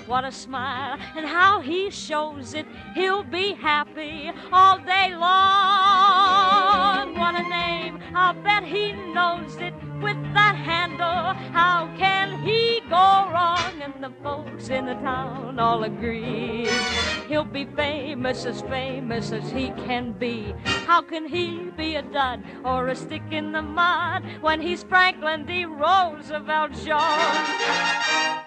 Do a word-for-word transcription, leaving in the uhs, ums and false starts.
what a smile, and how he shows it. He'll be happy all day long. What a name, I'll bet he knows it. With that handle, how can he go wrong? And the folks in the town all agree he'll be famous, as famous as he can be. How can he be a dud or a stick in the mud when he's Franklin D. Roosevelt Jones?